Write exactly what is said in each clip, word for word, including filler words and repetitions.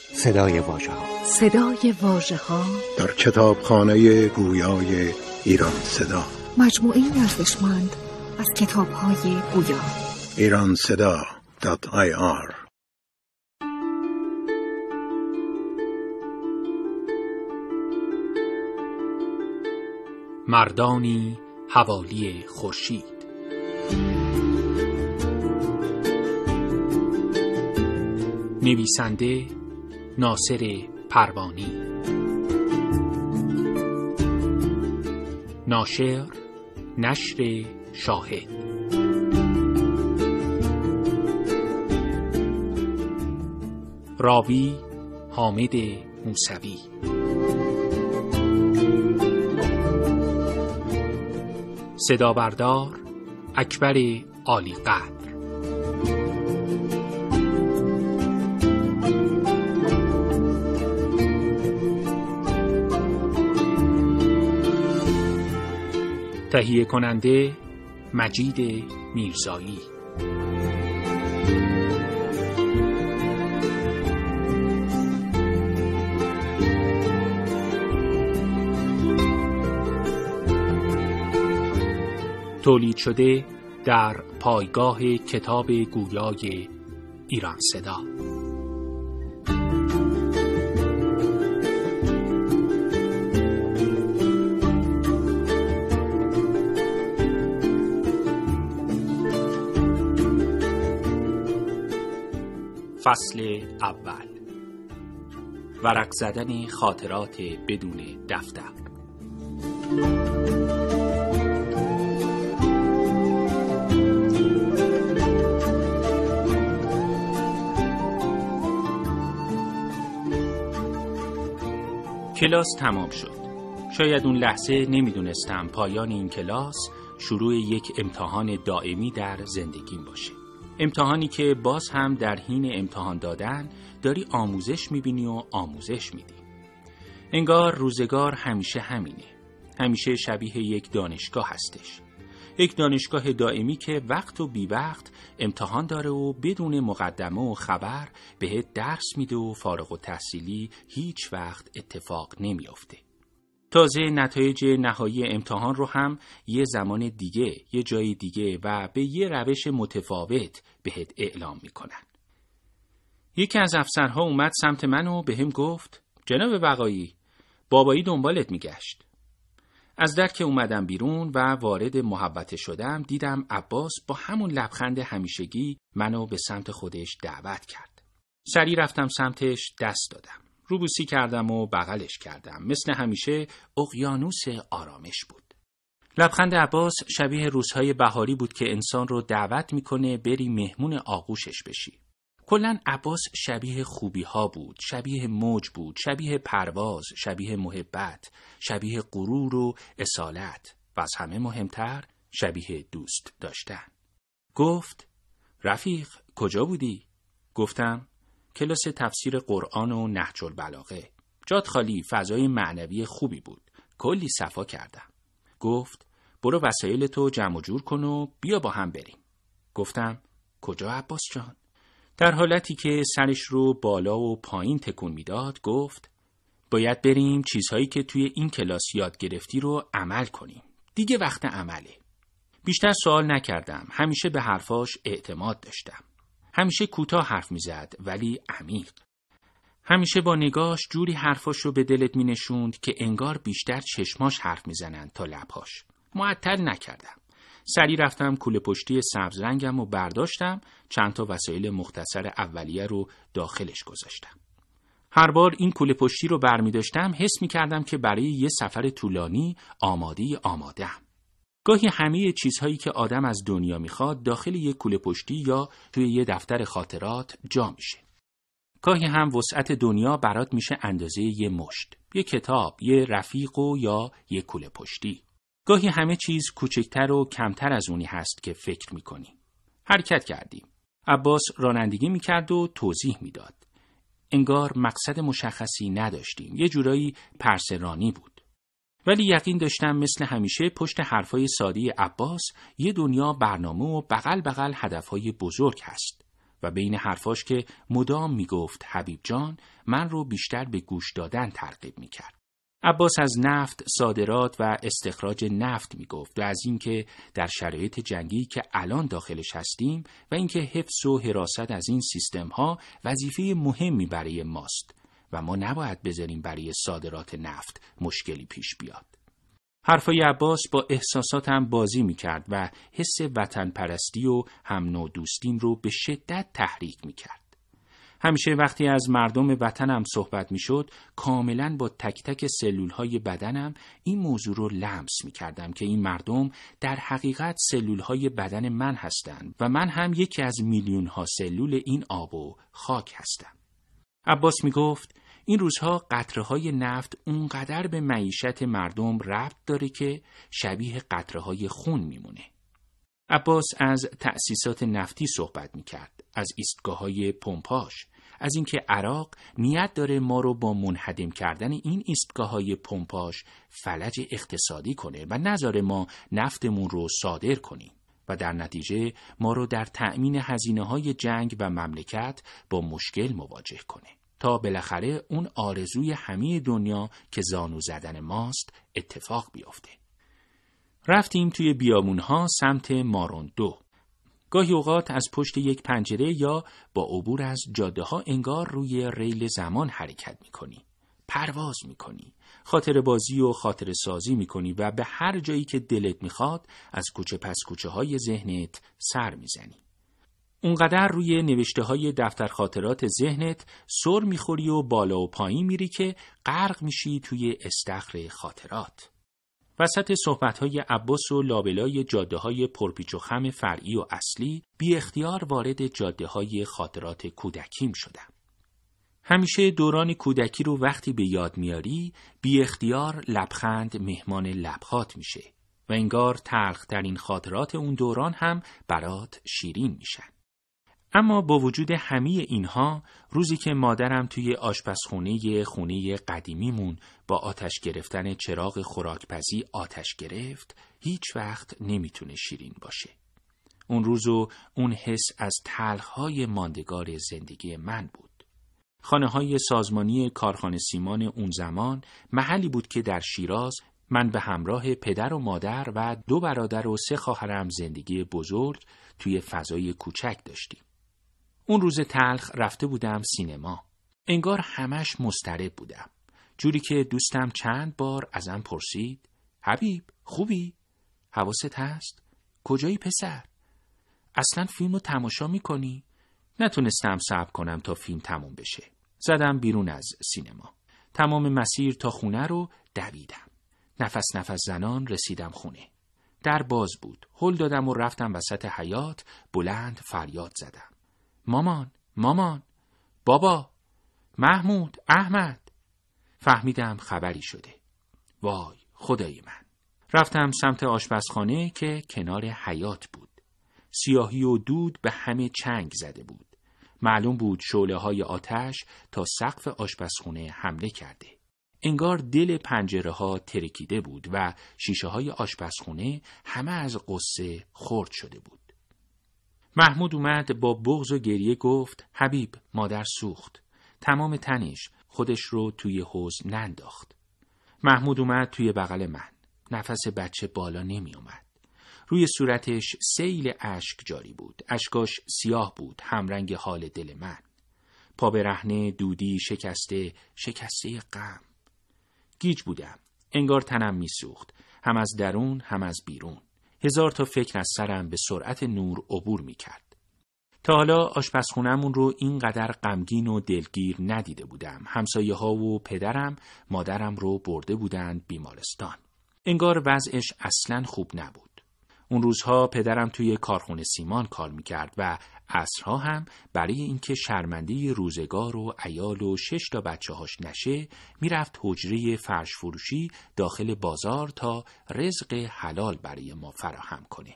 صدای واژه‌ها، صدای واژه‌ها در کتابخانه گویای ایران صدا، مجموعه ارزشمند از کتاب‌های گویا. ایران صدا دات آی آر. مردانی حوالی خورشید. نویسنده ناصر پروانی، ناشر نشر شاهد، راوی حامد موسوی، صدا بردار اکبر عالی قدر. تهیه کننده مجید میرزایی. تولید شده در پایگاه کتاب گویای ایران صدا. فصل اول. ورق زدن خاطرات بدون دفتر. کلاس تمام شد. شاید اون لحظه نمیدونستم پایان این کلاس شروع یک امتحان دائمی در زندگیم باشه. امتحانی که باز هم در حین امتحان دادن داری آموزش میبینی و آموزش میدی. انگار روزگار همیشه همینه. همیشه شبیه یک دانشگاه هستش. یک دانشگاه دائمی که وقت و بی وقت امتحان داره و بدون مقدمه و خبر بهت درس میده و فارغ التحصیلی هیچ وقت اتفاق نمیافته. تازه نتایج نهایی امتحان رو هم یه زمان دیگه، یه جای دیگه و به یه روش متفاوت بهت اعلام میکنن. یکی از افسرها اومد سمت من و بهم گفت جناب بقایی، بابایی دنبالت میگشت. از در که اومدم بیرون و وارد محوطه شدم دیدم عباس با همون لبخند همیشگی منو به سمت خودش دعوت کرد. سریع رفتم سمتش، دست دادم. روبوسی کردم و بغلش کردم. مثل همیشه اقیانوس آرامش بود. لبخند عباس شبیه روزهای بهاری بود که انسان رو دعوت میکنه بری مهمون آغوشش بشی. کلاً عباس شبیه خوبی ها بود، شبیه موج بود، شبیه پرواز، شبیه محبت، شبیه غرور و اصالت و از همه مهمتر شبیه دوست داشتن. گفت رفیق کجا بودی؟ گفتم کلاس تفسیر قرآن و نهج البلاغه. جات خالی، فضای معنوی خوبی بود. کلی صفا کردم. گفت برو وسایل تو جمع جور کن و بیا با هم بریم. گفتم کجا عباس جان؟ در حالتی که سرش رو بالا و پایین تکون میداد گفت باید بریم چیزهایی که توی این کلاس یاد گرفتی رو عمل کنیم. دیگه وقت عمله. بیشتر سوال نکردم. همیشه به حرفاش اعتماد داشتم. همیشه کوتاه حرف میزد ولی عمیق. همیشه با نگاهش جوری حرفاش رو به دلت مینشوند که انگار بیشتر چشماش حرف میزنن تا لبهاش. معطل نکردم. سریع رفتم کوله پشتی سبز رنگم و برداشتم، چند تا وسایل مختصر اولیه رو داخلش گذاشتم. هر بار این کوله پشتی رو برمی داشتم حس می کردم که برای یه سفر طولانی آماده آماده‌ام. گاهی همه چیزهایی که آدم از دنیا میخواد داخل یک کوله پشتی یا توی یه دفتر خاطرات جا میشه. گاهی هم وسعت دنیا برات میشه اندازه یه مشت، یه کتاب، یه رفیق و یا یه کوله پشتی. گاهی همه چیز کوچکتر و کمتر از اونی هست که فکر میکنی. حرکت کردیم. عباس رانندگی میکرد و توضیح میداد. انگار مقصد مشخصی نداشتیم. یه جورایی پرسرانی بود. ولی یقین داشتم مثل همیشه پشت حرفای ساده عباس یه دنیا برنامه و بغل بغل هدفهای بزرگ هست. و بین حرفاش که مدام میگفت حبیب جان، من رو بیشتر به گوش دادن ترغیب میکرد. عباس از نفت، صادرات و استخراج نفت میگفت و از اینکه در شرایط جنگی که الان داخلش هستیم و اینکه حفظ و حراست از این سیستم‌ها وظیفه مهمی برای ماست و ما نباید بذاریم برای صادرات نفت مشکلی پیش بیاد. حرفای عباس با احساساتم بازی میکرد و حس وطن پرستی و هم نوع دوستیم رو به شدت تحریک میکرد. همیشه وقتی از مردم وطنم صحبت میشد، کاملا با تک تک سلولهای بدنم این موضوع رو لمس میکردم که این مردم در حقیقت سلولهای بدن من هستند و من هم یکی از میلیون ها سلول این آب و خاک هستم. عباس میگفت این روزها قطره‌های نفت اونقدر به معیشت مردم ربط داره که شبیه قطره‌های خون میمونه. عباس از تأسیسات نفتی صحبت میکرد، از ایستگاه‌های پمپاژ، از اینکه عراق نیت داره ما رو با منهدم کردن این ایستگاه‌های پمپاژ فلج اقتصادی کنه و نذاره ما نفتمون رو صادر کنیم و در نتیجه ما رو در تأمین هزینه‌های جنگ و مملکت با مشکل مواجه کنه تا بالاخره اون آرزوی همه دنیا که زانو زدن ماست اتفاق بیفته. رفتیم توی بیابونها سمت مارون دو. گاهی اوقات از پشت یک پنجره یا با عبور از جاده ها انگار روی ریل زمان حرکت میکنی. پرواز میکنی. خاطر بازی و خاطر سازی میکنی و به هر جایی که دلت میخواد از کوچه پس کوچه های ذهنت سر میزنی. اونقدر روی نوشته های دفتر خاطرات ذهنت سر میخوری و بالا و پایین میری که غرق میشی توی استخر خاطرات. وسط صحبت‌های عباس و لابلای جاده‌های پرپیچ و خم فرعی و اصلی بی اختیار وارد جاده‌های خاطرات کودکیم شدم. همیشه دوران کودکی رو وقتی به یاد میاری بی اختیار لبخند مهمان لبخات میشه و انگار تلخ‌ترین خاطرات اون دوران هم برات شیرین میشن. اما با وجود همه اینها، روزی که مادرم توی آشپزخونه خونه قدیمیمون با آتش گرفتن چراغ خوراکپزی آتش گرفت، هیچ وقت نمیتونه شیرین باشه. اون روزو اون حس از تلخ‌های ماندگار زندگی من بود. خانه‌های سازمانی کارخانه سیمان اون زمان محلی بود که در شیراز من به همراه پدر و مادر و دو برادر و سه خواهرم زندگی بزرگ توی فضای کوچک داشتیم. اون روز تلخ رفته بودم سینما. انگار همش مضطرب بودم. جوری که دوستم چند بار ازم پرسید: حبیب خوبی؟ حواست هست؟ کجایی پسر؟ اصلا فیلمو تماشا میکنی؟ نتونستم صبر کنم تا فیلم تموم بشه. زدم بیرون از سینما. تمام مسیر تا خونه رو دویدم. نفس نفس زنان رسیدم خونه. در باز بود. هل دادم و رفتم وسط حیاط، بلند فریاد زدم: مامان، مامان، بابا، محمود، احمد. فهمیدم خبری شده. وای خدای من. رفتم سمت آشپزخانه که کنار حیاط بود. سیاهی و دود به همه چنگ زده بود. معلوم بود شعله های آتش تا سقف آشپزخونه حمله کرده. انگار دل پنجره ها ترکیده بود و شیشه های آشپزخونه همه از غصه خرد شده بود. محمود اومد با بغض و گریه گفت: حبیب مادر سوخت. تمام تنش خودش رو توی حوض ننداخت. محمود اومد توی بغل من. نفس بچه بالا نمی اومد. روی صورتش سیل اشک جاری بود. اشکاش سیاه بود، همرنگ حال دل من. پا برهنه، دودی، شکسته، شکسته غم. گیج بودم. انگار تنم می سوخت. هم از درون هم از بیرون. هزار تا فکر از سرم به سرعت نور عبور می کرد. تا حالا آشپزخونه‌مون رو اینقدر غمگین و دلگیر ندیده بودم. همسایه ها و پدرم مادرم رو برده بودند بیمارستان. انگار وضعش اصلاً خوب نبود. اون روزها پدرم توی کارخونه سیمان کار میکرد و عصرها هم برای اینکه شرمنده روزگار و عیال و شش تا بچه هاش نشه میرفت حجره فرش فروشی داخل بازار تا رزق حلال برای ما فراهم کنه.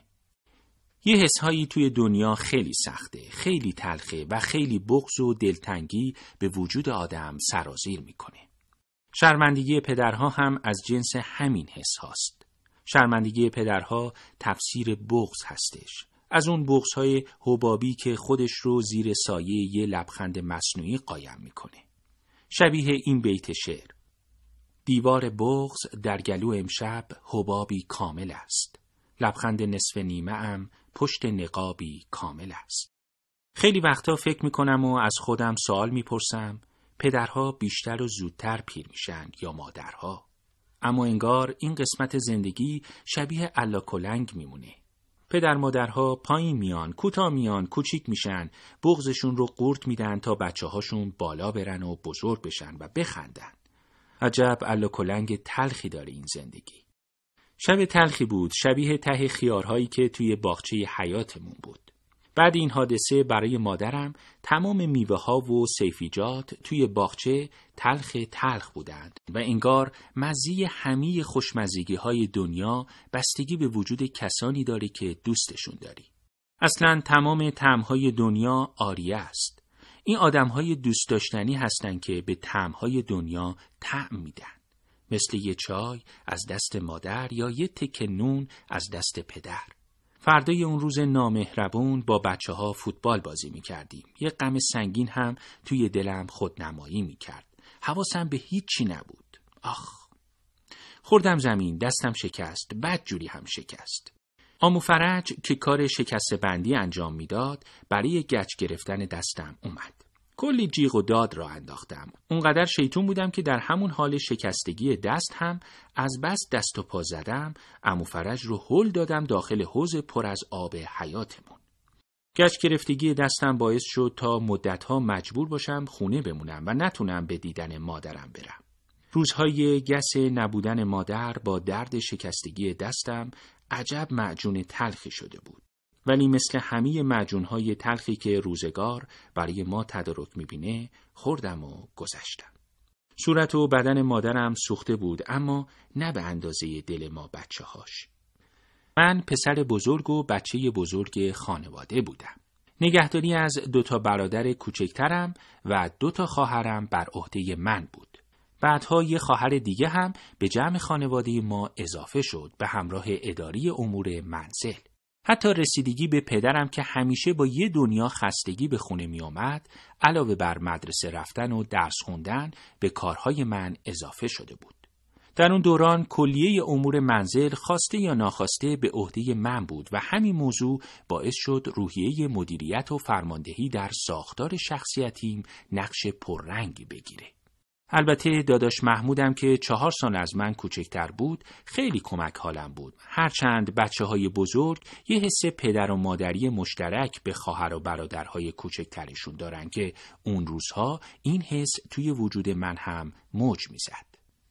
یه حسهایی توی دنیا خیلی سخته، خیلی تلخه و خیلی بغض و دلتنگی به وجود آدم سرازیر میکنه. شرمندگی پدرها هم از جنس همین حس هاست. شرمندگی پدرها تفسیر بغض هستش از اون بغض‌های حبابی که خودش رو زیر سایه یه لبخند مصنوعی قایم میکنه. شبیه این بیت شعر: دیوار بغض در گلو امشب حبابی کامل است، لبخند نصف نیمه ام پشت نقابی کامل است. خیلی وقتا فکر میکنم و از خودم سوال میپرسم پدرها بیشتر و زودتر پیر میشن یا مادرها؟ اما انگار این قسمت زندگی شبیه الاکلنگ میمونه. پدر مادرها پایین میان، کوتاه میان، کوچیک میشن، بغضشون رو قورت میدن تا بچه هاشون بالا برن و بزرگ بشن و بخندن. عجب الاکلنگ تلخی داره این زندگی. شب تلخی بود، شبیه ته خیارهایی که توی باغچه حیاتمون بود. بعد این حادثه برای مادرم تمام میوه ها و سیفیجات توی باغچه تلخ تلخ بودند و انگار مزه همه خوشمزگی های دنیا بستگی به وجود کسانی داره که دوستشون داری. اصلاً تمام طعم‌های دنیا عاریه است. این آدم‌های دوست داشتنی هستن که به طعم‌های دنیا طعم میدن. مثل یه چای از دست مادر یا یه تکه نون از دست پدر. فردای اون روز نامهربون با بچه ها فوتبال بازی می کردیم. یه غم سنگین هم توی دلم خودنمایی می کرد. حواسم به هیچی نبود. آخ! خوردم زمین، دستم شکست، بد جوری هم شکست. عمو فرج که کار شکست بندی انجام میداد، برای گچ گرفتن دستم اومد. کلی جیغ و داد را انداختم. اونقدر شیطون بودم که در همون حال شکستگی دست هم از بس دست و پا زدم، عمو فرج رو هل دادم داخل حوض پر از آب حیاتمون. گچ گرفتگی دستم باعث شد تا مدتها مجبور باشم خونه بمونم و نتونم به دیدن مادرم برم. روزهای گس نبودن مادر با درد شکستگی دستم عجب معجون تلخی شده بود. ولی مثل همه معجون‌های تلخی که روزگار برای ما تدارک می‌بینه، خوردم و گذشتم. صورت و بدن مادرم سوخته بود، اما نه به اندازه دل ما بچه‌هاش. من پسر بزرگ و بچه بزرگ خانواده بودم. نگهداری از دوتا برادر کوچکترم و دوتا خواهرم بر عهده من بود. بعدها یه خواهر دیگه هم به جمع خانواده ما اضافه شد به همراه اداری امور منزل. حتی رسیدگی به پدرم که همیشه با یه دنیا خستگی به خونه می آمد، علاوه بر مدرسه رفتن و درس خوندن به کارهای من اضافه شده بود. در اون دوران کلیه امور منزل خواسته یا ناخواسته به عهده من بود و همین موضوع باعث شد روحیه مدیریت و فرماندهی در ساختار شخصیتیم نقش پررنگی بگیره. البته داداش محمودم که چهار سال از من کوچکتر بود خیلی کمک حالم بود. هرچند بچه های بزرگ یه حس پدر و مادری مشترک به خواهر و برادرهای کوچکترشون دارن که اون روزها این حس توی وجود من هم موج میزد.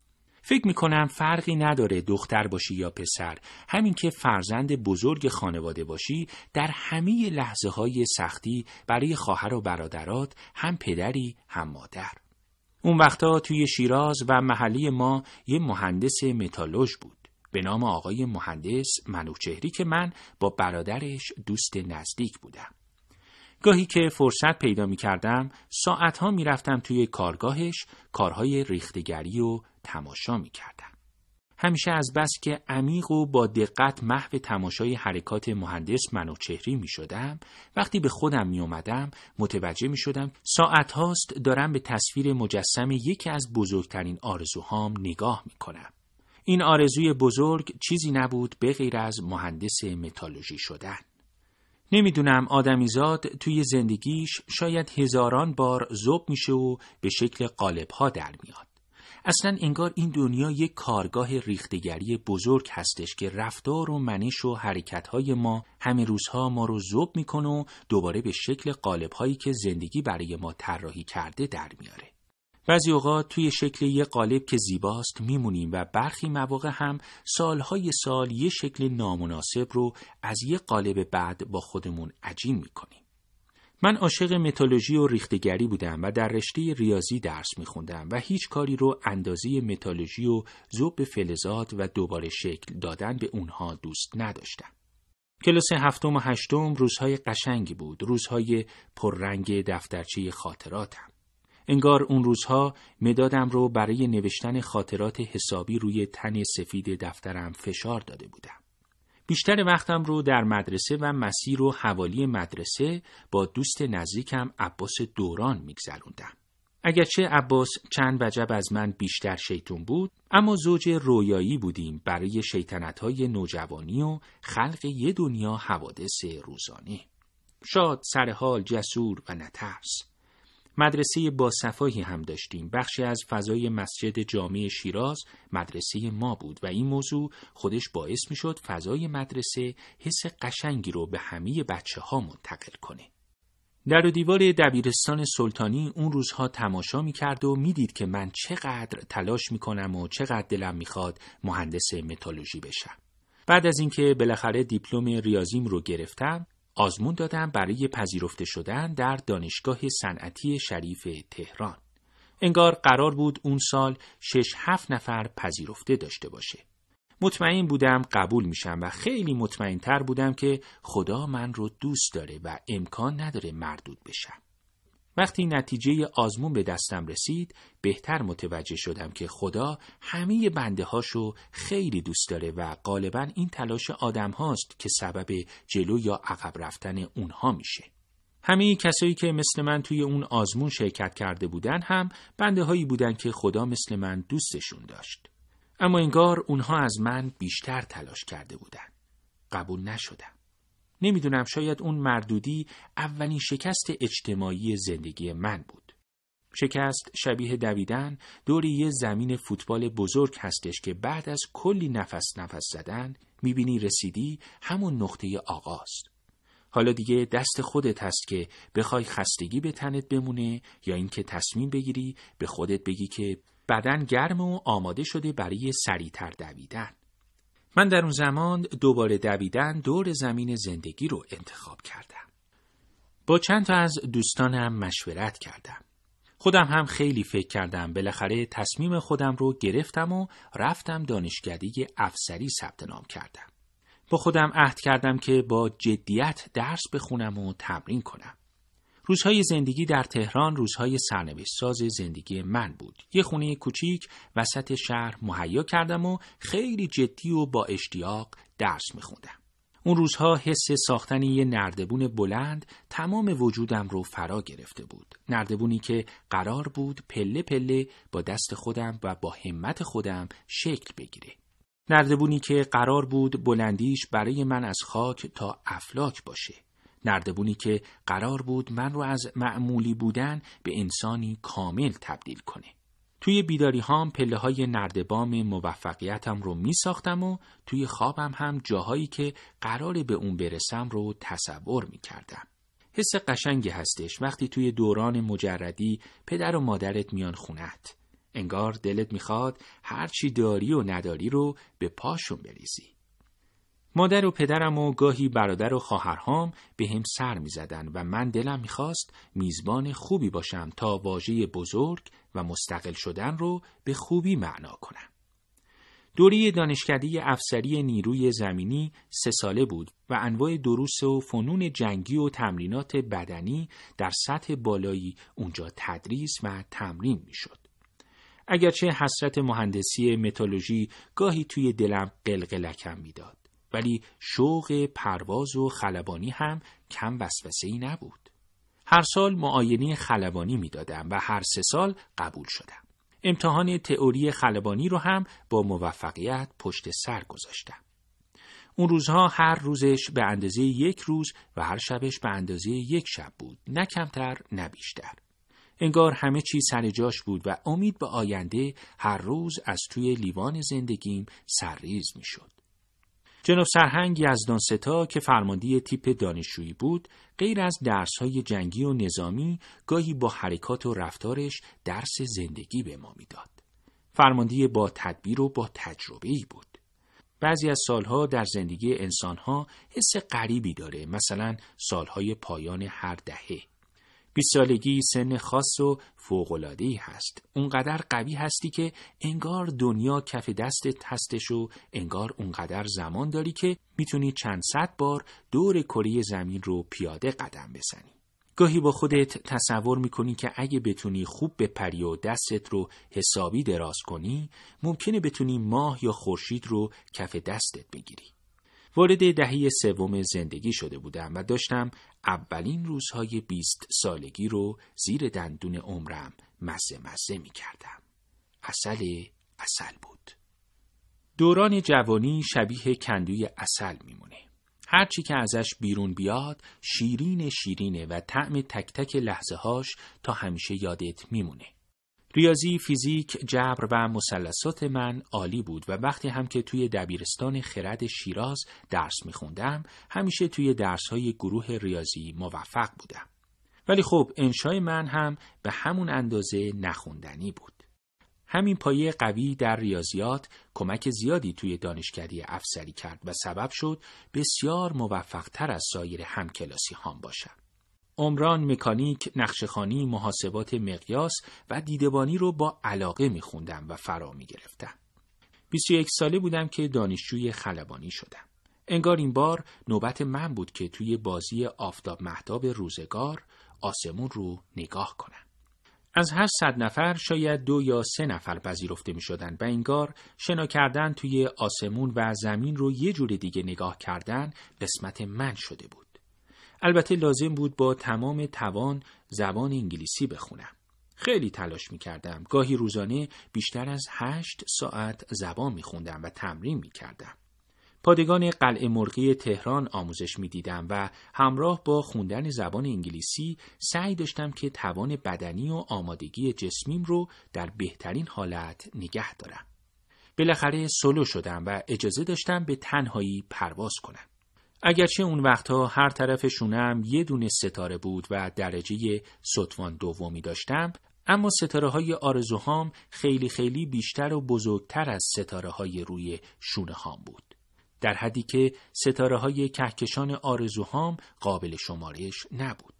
فکر میکنم فرقی نداره دختر باشی یا پسر، همین که فرزند بزرگ خانواده باشی در همه لحظه های سختی برای خواهر و برادرات هم پدری هم مادر. اون وقتا توی شیراز و محلی ما یه مهندس متالورژ بود به نام آقای مهندس منوچهری که من با برادرش دوست نزدیک بودم. گاهی که فرصت پیدا می کردم ساعتها می رفتم توی کارگاهش کارهای ریختگری و تماشا می کردم. همیشه از بس که عمیق و با دقت محو تماشای حرکات مهندس منوچهری می شدم، وقتی به خودم می اومدم متوجه می شدم ساعت هاست دارم به تصویر مجسم یکی از بزرگترین آرزوهام نگاه می کنم. این آرزوی بزرگ چیزی نبود به غیر از مهندس متالورژی شدن. نمیدونم آدمیزاد توی زندگیش شاید هزاران بار ذوب میشه و به شکل قالب‌ها در میاد. اصلا انگار این دنیا یک کارگاه ریختگری بزرگ هستش که رفتار و منش و حرکت‌های ما همه روزها ما رو ذوب میکنه و دوباره به شکل قالب‌هایی که زندگی برای ما طراحی کرده در میاره. بعضی اوقات توی شکل یه قالب که زیباست میمونیم و برخی مواقع هم سالهای سال یه شکل نامناسب رو از یه قالب بعد با خودمون عجین میکنیم. من عاشق متالورژی و ریختگری بودم و در رشته ریاضی درس میخوندم و هیچ کاری رو اندازه متالورژی و ذوب فلزات و دوباره شکل دادن به اونها دوست نداشتم. کلاس هفتم و هشتم روزهای قشنگی بود، روزهای پررنگ دفترچه خاطراتم. انگار اون روزها مدادم رو برای نوشتن خاطرات حسابی روی تن سفید دفترم فشار داده بودم. بیشتر وقتم رو در مدرسه و مسیر و حوالی مدرسه با دوست نزدیکم عباس دوران میگذروندم. اگرچه عباس چند وجب از من بیشتر شیطون بود، اما زوج رویایی بودیم برای شیطنت‌های نوجوانی و خلق یه دنیا حوادث روزانه. شاد، سرحال، جسور و نترس. مدرسه با صفایی هم داشتیم. بخشی از فضای مسجد جامع شیراز مدرسه ما بود و این موضوع خودش باعث می شد فضای مدرسه حس قشنگی رو به همه بچه ها منتقل کنه. در و دیوار دبیرستان سلطانی اون روزها تماشا می کرد و می دید که من چقدر تلاش می کنم و چقدر دلم می خواد مهندس متالورژی بشم. بعد از اینکه بالاخره دیپلم ریاضیم رو گرفتم، آزمون دادم برای پذیرفته شدن در دانشگاه صنعتی شریف تهران. انگار قرار بود اون سال شش هفت نفر پذیرفته داشته باشه. مطمئن بودم قبول میشم و خیلی مطمئن تر بودم که خدا من رو دوست داره و امکان نداره مردود بشم. وقتی نتیجه آزمون به دستم رسید، بهتر متوجه شدم که خدا همه بنده هاشو خیلی دوست داره و غالباً این تلاش آدم هاست که سبب جلو یا عقب رفتن اونها میشه. همه کسایی که مثل من توی اون آزمون شرکت کرده بودن هم بنده هایی بودن که خدا مثل من دوستشون داشت. اما انگار اونها از من بیشتر تلاش کرده بودن. قبول نشدم. نمیدونم، شاید اون مردودی اولین شکست اجتماعی زندگی من بود. شکست شبیه دویدن دور یه زمین فوتبال بزرگ هستش که بعد از کلی نفس نفس زدن میبینی رسیدی همون نقطه آغاز. حالا دیگه دست خودت هست که بخوای خستگی به تنت بمونه یا اینکه تصمیم بگیری به خودت بگی که بدن گرم و آماده شده برای سریعتر دویدن. من در اون زمان دوباره دویدن دور زمین زندگی رو انتخاب کردم. با چند تا از دوستانم مشورت کردم. خودم هم خیلی فکر کردم. بالاخره تصمیم خودم رو گرفتم و رفتم دانشکده افسری ثبت نام کردم. با خودم عهد کردم که با جدیت درس بخونم و تمرین کنم. روزهای زندگی در تهران روزهای سرنوشت‌ساز زندگی من بود. یه خونه کوچیک وسط شهر مهیا کردم و خیلی جدی و با اشتیاق درس میخوندم. اون روزها حس ساختن یه نردبون بلند تمام وجودم رو فرا گرفته بود. نردبونی که قرار بود پله پله با دست خودم و با همت خودم شکل بگیره. نردبونی که قرار بود بلندیش برای من از خاک تا افلاک باشه. نردبونی که قرار بود من رو از معمولی بودن به انسانی کامل تبدیل کنه. توی بیداری هام پله های نردبام موفقیتم رو می ساختم و توی خوابم هم جاهایی که قراره به اون برسم رو تصور می کردم. حس قشنگی هستش وقتی توی دوران مجردی پدر و مادرت میان خونت. انگار دلت میخواد هرچی داری و نداری رو به پاشون بریزی. مادر و پدرم و گاهی برادر و خواهرهام به هم سر می زدن و من دلم می خواست میزبان خوبی باشم تا واژه بزرگ و مستقل شدن رو به خوبی معنا کنم. دوره دانشکده افسری نیروی زمینی سه ساله بود و انواع دروس و فنون جنگی و تمرینات بدنی در سطح بالایی اونجا تدریس و تمرین می شد. اگرچه حسرت مهندسی متالورژی گاهی توی دلم قلقلکم می داد، ولی شوق پرواز و خلبانی هم کم وسوسه‌ای نبود. هر سال معاینه خلبانی می دادم و هر سه سال قبول شدم. امتحان تئوری خلبانی رو هم با موفقیت پشت سر گذاشتم. اون روزها هر روزش به اندازه یک روز و هر شبش به اندازه یک شب بود، نه کمتر نه بیشتر. انگار همه چی سر جاش بود و امید به آینده هر روز از توی لیوان زندگیم سرریز می شد. جناب سرهنگ یزدانستا که فرمانده تیپ دانشجویی بود، غیر از درس‌های جنگی و نظامی، گاهی با حرکات و رفتارش درس زندگی به ما میداد. فرمانده با تدبیر و با تجربه‌ای بود. بعضی از سالها در زندگی انسانها حس غریبی داره، مثلا سالهای پایان هر دهه. بیست سالگی سن خاص و فوق‌العاده‌ای هست. اونقدر قوی هستی که انگار دنیا کف دستت هستش و انگار اونقدر زمان داری که میتونی چند صد بار دور کره زمین رو پیاده قدم بزنی. گاهی با خودت تصور میکنی که اگه بتونی خوب بپری و دستت رو حسابی دراز کنی، ممکنه بتونی ماه یا خورشید رو کف دستت بگیری. وارد دهه سوم زندگی شده بودم و داشتم اولین روزهای بیست سالگی رو زیر دندون عمرم مزه مزه می کردم. عسل عسل بود. دوران جوانی شبیه کندوی عسل میمونه. هرچی که ازش بیرون بیاد شیرین شیرینه و طعم تک تک لحظه هاش تا همیشه یادت میمونه. ریاضی، فیزیک، جبر و مثلثات من عالی بود و وقتی هم که توی دبیرستان خرد شیراز درس میخوندم همیشه توی درس‌های گروه ریاضی موفق بودم. ولی خب انشای من هم به همون اندازه نخوندنی بود. همین پایه قوی در ریاضیات کمک زیادی توی دانشکده افسری کرد و سبب شد بسیار موفق‌تر از سایر همکلاسی هام باشم. عمران، مکانیک، نقشه‌خوانی، محاسبات مقیاس و دیدبانی رو با علاقه می‌خوندم و فرا می‌گرفتم. بیست و یک ساله بودم که دانشجوی خلبانی شدم. انگار این بار نوبت من بود که توی بازی آفتاب مهتاب روزگار آسمون رو نگاه کنم. از هر صد نفر شاید دو یا سه نفر پذیرفته می شدن و انگار شنا کردن توی آسمون و زمین رو یه جور دیگه نگاه کردن قسمت من شده بود. البته لازم بود با تمام توان زبان انگلیسی بخونم. خیلی تلاش می کردم. گاهی روزانه بیشتر از هشت ساعت زبان می خوندم و تمرین می کردم. پادگان قلعه مرغی تهران آموزش می دیدم و همراه با خوندن زبان انگلیسی سعی داشتم که توان بدنی و آمادگی جسمیم رو در بهترین حالت نگه دارم. بالاخره سولو شدم و اجازه داشتم به تنهایی پرواز کنم. اگرچه اون وقتها هر طرف شونه‌ام یه دونه ستاره بود و درجه ستوان دومی داشتم، اما ستاره های آرزوهام خیلی خیلی بیشتر و بزرگتر از ستاره های روی شونه هام بود. در حدی که ستاره های کهکشان آرزوهام قابل شمارش نبود.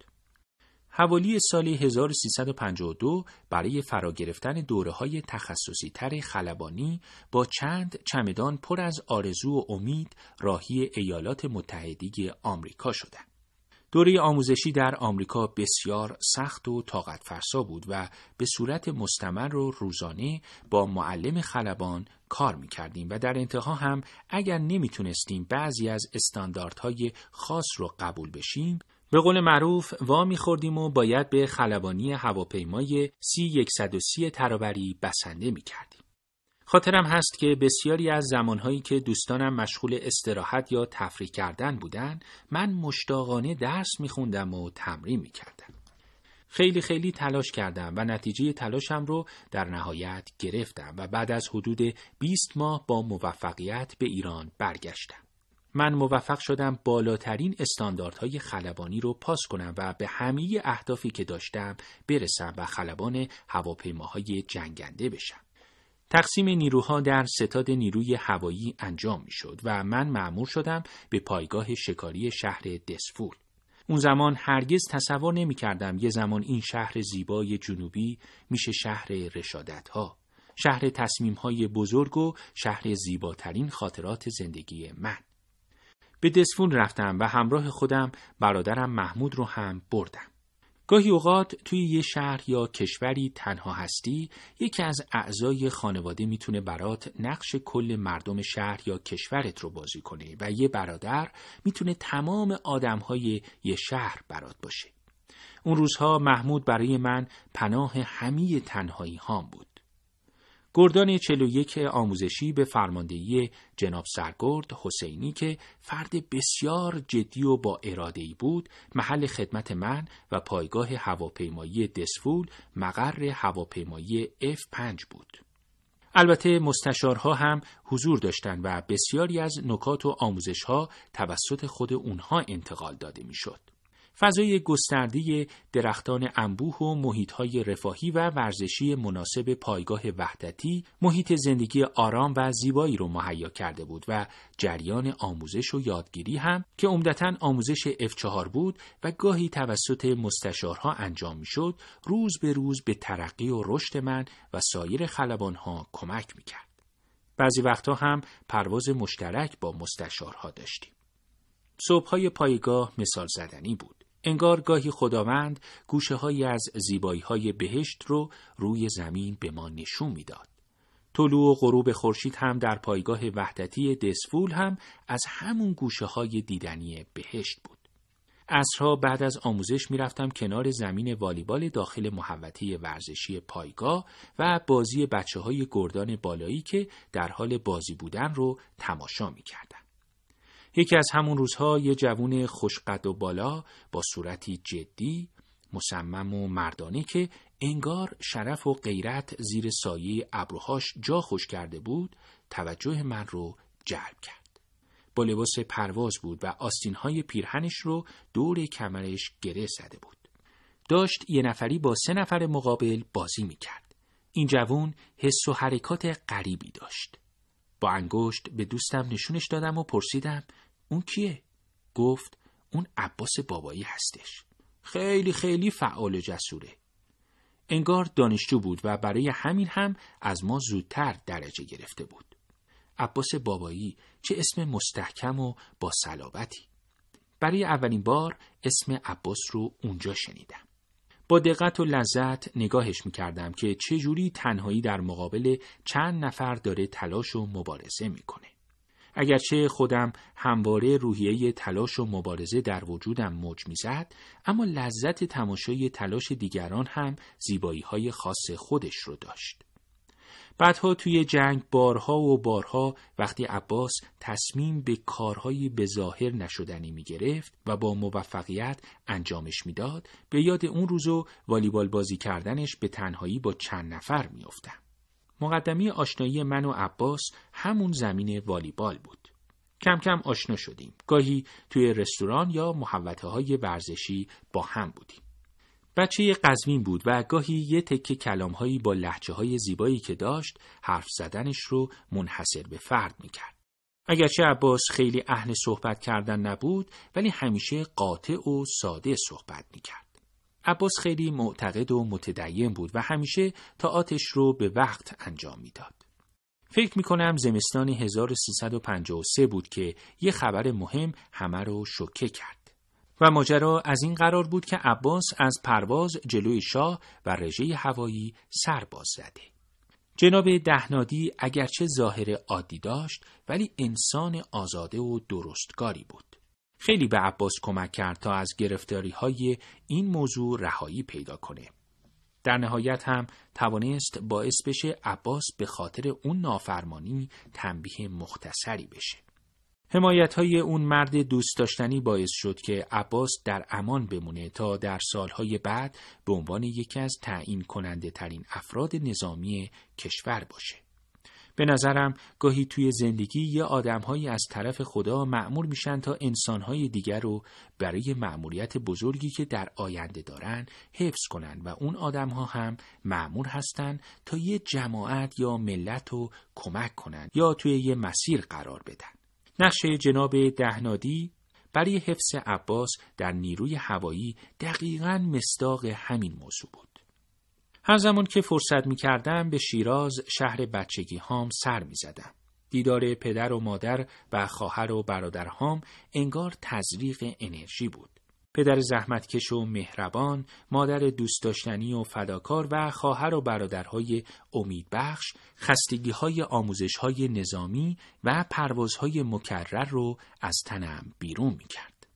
حوالی سال هزار و سیصد و پنجاه و دو برای فرا گرفتن دوره‌های تخصصی تر خلبانی با چند چمدان پر از آرزو و امید راهی ایالات متحده آمریکا شدم. دوره آموزشی در آمریکا بسیار سخت و طاقت فرسا بود و به صورت مستمر و روزانه با معلم خلبان کار می‌کردیم و در انتها هم اگر نمی‌تونستیم بعضی از استانداردهای خاص رو قبول بشیم، به قول معروف وا می‌خوردیم و باید به خلبانی هواپیمای سی صد و سی ترابری بسنده می‌کردیم. خاطرم هست که بسیاری از زمانهایی که دوستانم مشغول استراحت یا تفریح کردن بودن، من مشتاقانه درس می‌خوندم و تمرین می‌کردم. خیلی خیلی تلاش کردم و نتیجه تلاشم رو در نهایت گرفتم و بعد از حدود بیست ماه با موفقیت به ایران برگشتم. من موفق شدم بالاترین استانداردهای خلبانی رو پاس کنم و به همه اهدافی که داشتم برسم و خلبان هواپیماهای جنگنده بشم. تقسیم نیروها در ستاد نیروی هوایی انجام می شد و من مأمور شدم به پایگاه شکاری شهر دسفول. اون زمان هرگز تصور نمی کردم یه زمان این شهر زیبای جنوبی میشه شهر رشادت ها، شهر تصمیم های بزرگ و شهر زیباترین خاطرات زندگی من. به دسفول رفتم و همراه خودم برادرم محمود رو هم بردم. گاهی اوقات توی یه شهر یا کشوری تنها هستی، یکی از اعضای خانواده میتونه برات نقش کل مردم شهر یا کشورت رو بازی کنه و یه برادر میتونه تمام آدمهای یه شهر برات باشه. اون روزها محمود برای من پناه همه تنهایی هام بود. گردان چهل و یک آموزشی به فرماندهی جناب سرگرد حسینی که فرد بسیار جدی و با اراده‌ای بود، محل خدمت من و پایگاه هواپیمایی دسفول مقر هواپیمایی اف پنج بود. البته مستشارها هم حضور داشتند و بسیاری از نکات و آموزش‌ها توسط خود اونها انتقال داده می‌شد. فضای گسترده درختان انبوه و محیط‌های رفاهی و ورزشی مناسب پایگاه وحدتی، محیط زندگی آرام و زیبایی رو مهیا کرده بود و جریان آموزش و یادگیری هم که عمدتاً آموزش اف چهار بود و گاهی توسط مستشارها انجام می‌شد، روز به روز به ترقی و رشد من و سایر خلبان‌ها کمک می‌کرد. بعضی وقتها هم پرواز مشترک با مستشارها داشتیم. صبح‌های پایگاه مثال زدنی بود. انگار گاهی خداوند گوشه‌هایی از زیبایی‌های بهشت رو روی زمین به ما نشون می‌داد. طلوع و غروب خورشید هم در پایگاه وحدتی دسفول هم از همون گوشه‌های دیدنی بهشت بود. عصرها بعد از آموزش میرفتم کنار زمین والیبال داخل محوطه ورزشی پایگاه و بازی بچه‌های گردان بالایی که در حال بازی بودن رو تماشا میکردم. یکی از همون روزها یه جوون خوشقد و بالا با صورتی جدی، مصمم و مردانه که انگار شرف و غیرت زیر سایه ابروهاش جا خوش کرده بود، توجه من رو جلب کرد. با لباس پرواز بود و آستین‌های پیرهنش رو دور کمرش گره زده بود. داشت یه نفری با سه نفر مقابل بازی میکرد. این جوون حس و حرکات غریبی داشت. با انگشت به دوستم نشونش دادم و پرسیدم اون کیه؟ گفت اون عباس بابایی هستش. خیلی خیلی فعال و جسوره. انگار دانشجو بود و برای همین هم از ما زودتر درجه گرفته بود. عباس بابایی، چه اسم مستحکم و با صلابتی. برای اولین بار اسم عباس رو اونجا شنیدم. با دقت و لذت نگاهش میکردم که چه جوری تنهایی در مقابل چند نفر داره تلاش و مبارزه میکنه. اگرچه خودم همواره روحیه تلاش و مبارزه در وجودم موج میزد، اما لذت تماشای تلاش دیگران هم زیبایی‌های خاص خودش رو داشت. بعدها توی جنگ بارها و بارها وقتی عباس تصمیم به کارهایی به ظاهر نشدنی می گرفت و با موفقیت انجامش می داد، به یاد اون روزو والیبال بازی کردنش به تنهایی با چند نفر می افتم. مقدمه آشنایی من و عباس همون زمین والیبال بود. کم کم آشنا شدیم. گاهی توی رستوران یا محوطه های ورزشی با هم بودیم. بچه قزوین بود و گاهی یه تکه کلام‌هایی با لهجه‌های زیبایی که داشت حرف زدنش رو منحصر به فرد می‌کرد. اگرچه عباس خیلی اهل صحبت کردن نبود، ولی همیشه قاطع و ساده صحبت می‌کرد. عباس خیلی معتقد و متدین بود و همیشه طاعاتش رو به وقت انجام می‌داد. فکر می‌کنم زمستان هزار و سیصد و پنجاه و سه بود که یه خبر مهم همه رو شوکه کرد. و ماجرا از این قرار بود که عباس از پرواز جلوی شاه و رژه هوایی سر باز زده. جناب دهنادی اگرچه ظاهر عادی داشت، ولی انسان آزاده و درستگاری بود. خیلی به عباس کمک کرد تا از گرفتاری‌های این موضوع رهایی پیدا کنه. در نهایت هم توانست باعث بشه عباس به خاطر اون نافرمانی تنبیه مختصری بشه. حمایت‌های اون مرد دوست داشتنی باعث شد که عباس در امان بمونه تا در سالهای بعد به عنوان یکی از تعیین کننده ترین افراد نظامی کشور باشه. به نظرم گاهی توی زندگی یه آدم‌هایی از طرف خدا مأمور میشن تا انسان‌های دیگر رو برای مأموریت بزرگی که در آینده دارن حفظ کنن و اون آدم‌ها هم مأمور هستن تا یه جماعت یا ملت رو کمک کنن یا توی یه مسیر قرار بدن. نقش جناب دهنادی برای حفظ عباس در نیروی هوایی دقیقاً مصداق همین موضوع بود. هر زمان که فرصت می کردم به شیراز، شهر بچگی هام سر می زدم. دیدار پدر و مادر و خواهر و برادرهام انگار تزریق انرژی بود. پدر زحمتکش و مهربان، مادر دوست داشتنی و فداکار و خواهر و برادرهای امیدبخش، خستگی‌های آموزش‌های نظامی و پروازهای مکرر رو از تنم بیرون می‌کرد.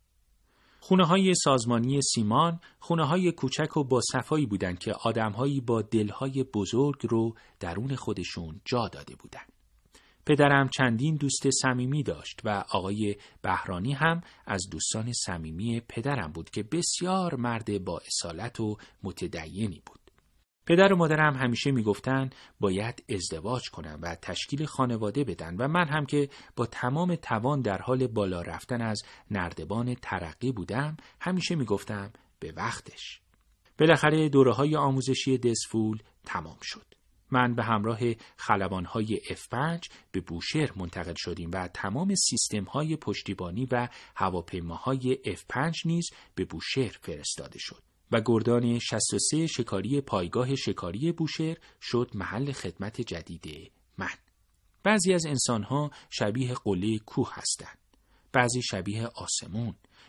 خونه‌های سازمانی سیمان، خونه‌های کوچک و با صفایی بودند که آدم‌هایی با دل‌های بزرگ رو درون خودشون جا داده بودند. پدرم چندین دوست صمیمی داشت و آقای بهرانی هم از دوستان صمیمی پدرم بود که بسیار مرد با اصالت و متدینی بود. پدر و مادرم همیشه میگفتن باید ازدواج کنم و تشکیل خانواده بدن و من هم که با تمام توان در حال بالا رفتن از نردبان ترقی بودم همیشه میگفتم به وقتش. بالاخره دوره‌های آموزشی دسفول تمام شد. من به همراه خلبان‌های اف پنج به بوشهر منتقل شدیم و تمام سیستم‌های پشتیبانی و هواپیماهای اف پنج نیز به بوشهر فرستاده شد و گردان شصت و سه شکاری پایگاه شکاری بوشهر شد محل خدمت جدید من. بعضی از انسان‌ها شبیه قله کوه هستند، بعضی شبیه آسمون،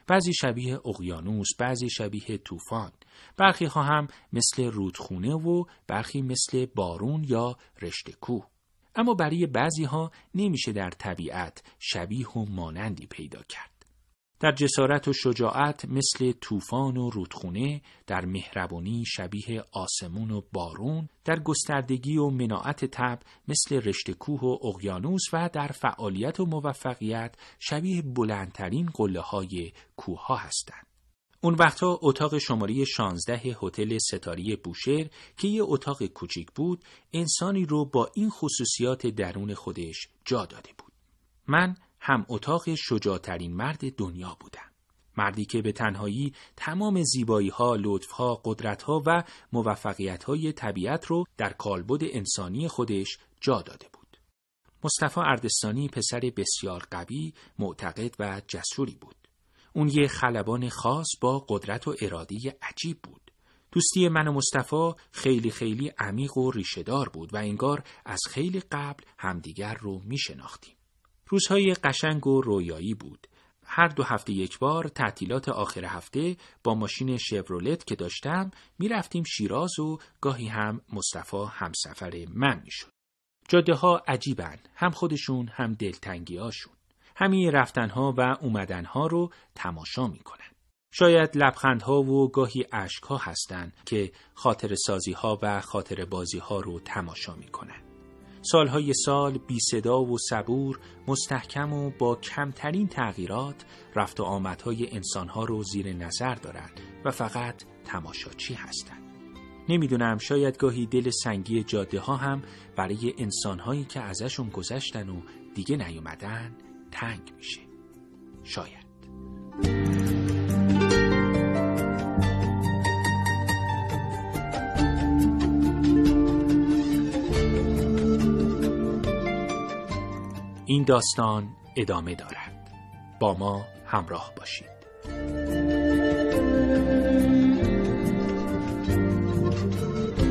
بعضی شبیه اقیانوس، بعضی شبیه طوفان. برخی ها هم مثل رودخونه و برخی مثل بارون یا رشته کوه. اما برای بعضی ها نمیشه در طبیعت شبیه و مانندی پیدا کرد. در جسارت و شجاعت مثل طوفان و رودخونه، در مهربانی شبیه آسمون و بارون، در گستردگی و مناعت طبع مثل رشته کوه و اقیانوس و در فعالیت و موفقیت شبیه بلندترین قله‌های کوه‌ها هستند. اون وقتا اتاق شماره شانزده هتل ستاره بوشهر که یه اتاق کوچیک بود، انسانی رو با این خصوصیات درون خودش جا داده بود. من هم اتاق شجاعترین مرد دنیا بودم. مردی که به تنهایی تمام زیبایی‌ها، لطف‌ها، قدرت‌ها و موفقیت‌های طبیعت رو در کالبد انسانی خودش جا داده بود. مصطفی اردستانی پسر بسیار قوی، معتقد و جسوری بود. اون یه خلبان خاص با قدرت و اراده عجیب بود. دوستی من و مصطفی خیلی خیلی عمیق و ریشه‌دار بود و انگار از خیلی قبل همدیگر رو می‌شناختیم. روزهای قشنگ و رویایی بود. هر دو هفته یک بار تعطیلات آخر هفته با ماشین شورولت که داشتم میرفتیم شیراز و گاهی هم مصطفی همسفر من میشد. جاده ها عجیبن، هم خودشون هم دلتنگیاشون. همین رفتنها و اومدنها رو تماشا میکنن. شاید لبخندها و گاهی اشکها هستن که خاطر سازیها و خاطر بازیها رو تماشا میکنن. سالهای سال بی صدا و صبور، مستحکم و با کمترین تغییرات رفت و آمدهای انسانها رو زیر نظر دارن و فقط تماشاچی هستن. نمیدونم، شاید گاهی دل سنگی جاده ها هم برای انسانهایی که ازشون گذشتن و دیگه نیومدن تنگ میشه. شاید. این داستان ادامه دارد. با ما همراه باشید.